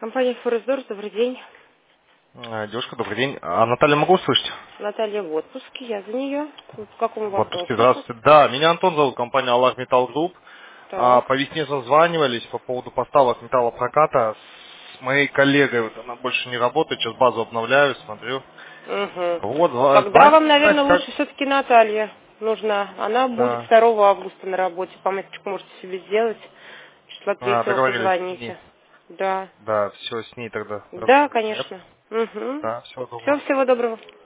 Компания Форесдор, добрый день. Девушка, добрый день. А Наталья могу услышать? Наталья в отпуске, я за нее. По какому В отпуске, вопросу? здравствуйте. Да, меня Антон зовут, компания Аллах Металл Групп. Так. По весне созванивались по поводу поставок металлопроката с моей коллегой. Вот она больше не работает, сейчас базу обновляю, смотрю. Угу. Вот, Тогда звоню вам, узнать, наверное, как... лучше все-таки Наталья нужна. Она будет Да, 2 августа на работе. Пометочку можете себе сделать. Числа 3-го договорились с ней. позвоните. Да. Да, все, с ней тогда Да, разговор. Нет? конечно. Угу. Да, всего Все, доброго. всего доброго.